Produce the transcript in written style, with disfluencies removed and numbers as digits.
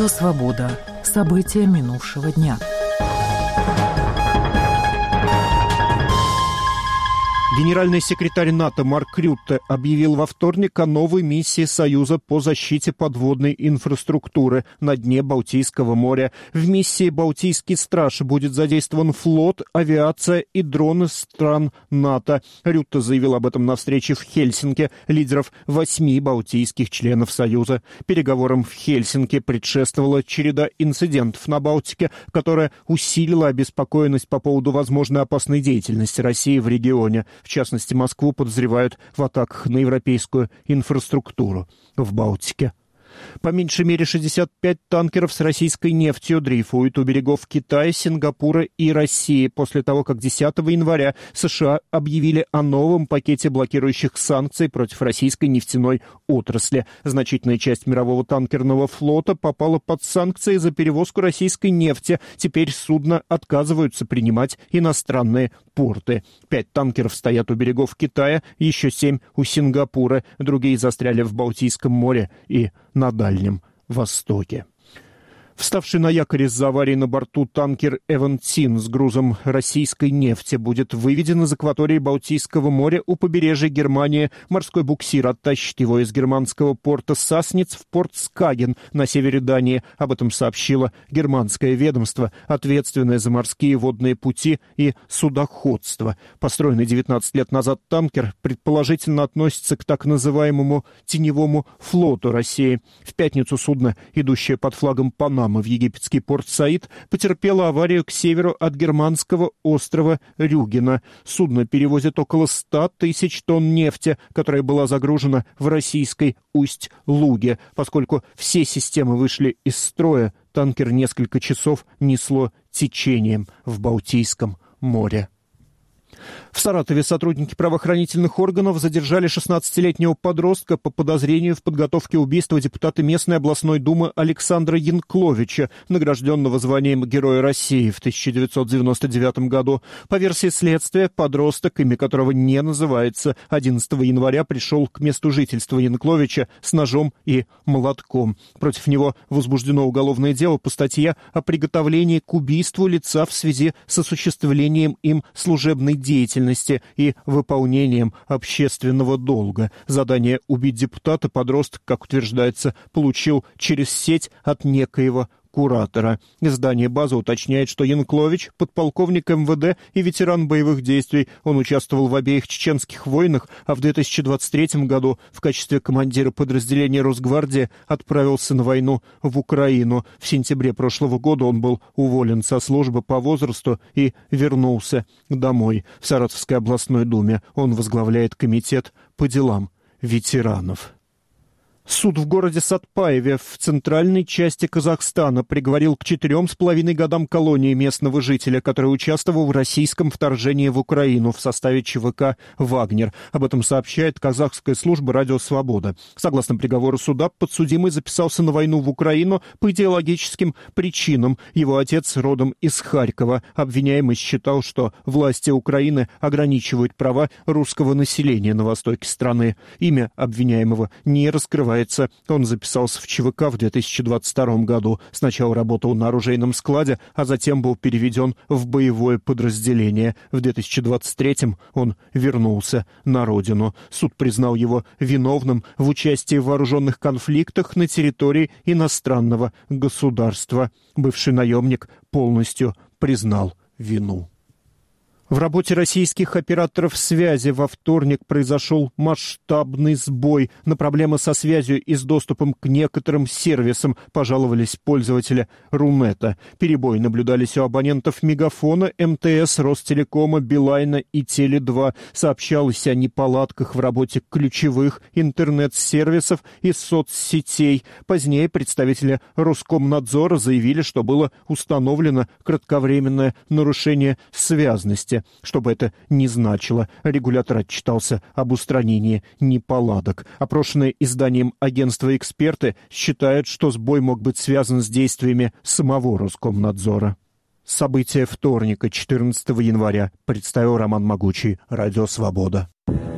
Радио «Свобода». События минувшего дня. Генеральный секретарь НАТО Марк Рютте объявил во вторник о новой миссии Союза по защите подводной инфраструктуры на дне Балтийского моря. В миссии «Балтийский страж» будет задействован флот, авиация и дроны стран НАТО. Рютте заявил об этом на встрече в Хельсинки лидеров 8 балтийских членов Союза. Переговорам в Хельсинки предшествовала череда инцидентов на Балтике, которая усилила обеспокоенность по поводу возможной опасной деятельности России в регионе. В частности, Москву подозревают в атаках на европейскую инфраструктуру в Балтике. По меньшей мере 65 танкеров с российской нефтью дрейфуют у берегов Китая, Сингапура и России после того, как 10 января США объявили о новом пакете блокирующих санкций против российской нефтяной отрасли. Значительная часть мирового танкерного флота попала под санкции за перевозку российской нефти. Теперь судна отказываются принимать иностранные порты. 5 танкеров стоят у берегов Китая, еще 7 у Сингапура. Другие застряли в Балтийском море и на Дальнем Востоке. Вставший на якорь из-за аварии на борту танкер «Эвентин» с грузом российской нефти будет выведен из акватории Балтийского моря у побережья Германии. Морской буксир оттащит его из германского порта Сасниц в порт Скаген на севере Дании. Об этом сообщило германское ведомство, ответственное за морские водные пути и судоходство. Построенный 19 лет назад танкер предположительно относится к так называемому «теневому флоту России». В пятницу судно, идущее под флагом Панамы в египетский порт Саид, потерпела аварию к северу от германского острова Рюгена. Судно перевозит около 100 тысяч тонн нефти, которая была загружена в российской Усть-Луге. Поскольку все системы вышли из строя, танкер несколько часов несло течением в Балтийском море. В Саратове сотрудники правоохранительных органов задержали 16-летнего подростка по подозрению в подготовке убийства депутата местной областной думы Александра Янкловича, награжденного званием Героя России в 1999 году. По версии следствия, подросток, имя которого не называется, 11 января пришел к месту жительства Янкловича с ножом и молотком. Против него возбуждено уголовное дело по статье о приготовлении к убийству лица в связи с осуществлением им служебной деятельности и выполнением общественного долга. Задание убить депутата подросток, как утверждается, получил через сеть от некоего куратора. Издание «База» уточняет, что Янклович — подполковник МВД и ветеран боевых действий. Он участвовал в обеих чеченских войнах, а в 2023 году в качестве командира подразделения Росгвардии отправился на войну в Украину. В сентябре прошлого года он был уволен со службы по возрасту и вернулся домой. В Саратовской областной думе он возглавляет комитет по делам ветеранов. Суд в городе Сатпаеве в центральной части Казахстана приговорил к 4,5 годам колонии местного жителя, который участвовал в российском вторжении в Украину в составе ЧВК «Вагнер». Об этом сообщает казахская служба «Радио Свобода». Согласно приговору суда, подсудимый записался на войну в Украину по идеологическим причинам. Его отец родом из Харькова. Обвиняемый считал, что власти Украины ограничивают права русского населения на востоке страны. Имя обвиняемого не раскрывается. Он записался в ЧВК в 2022 году. Сначала работал на оружейном складе, а затем был переведен в боевое подразделение. В 2023 он вернулся на родину. Суд признал его виновным в участии в вооруженных конфликтах на территории иностранного государства. Бывший наемник полностью признал вину. В работе российских операторов связи во вторник произошел масштабный сбой. На проблемы со связью и с доступом к некоторым сервисам пожаловались пользователи Рунета. Перебои наблюдались у абонентов Мегафона, МТС, Ростелекома, Билайна и Теле2. Сообщалось о неполадках в работе ключевых интернет-сервисов и соцсетей. Позднее представители Роскомнадзора заявили, что было установлено кратковременное нарушение связности. Что бы это ни значило, регулятор отчитался об устранении неполадок. Опрошенные изданием агентства эксперты считают, что сбой мог быть связан с действиями самого Роскомнадзора. События вторника, 14 января, представил Роман Могучий, Радио Свобода.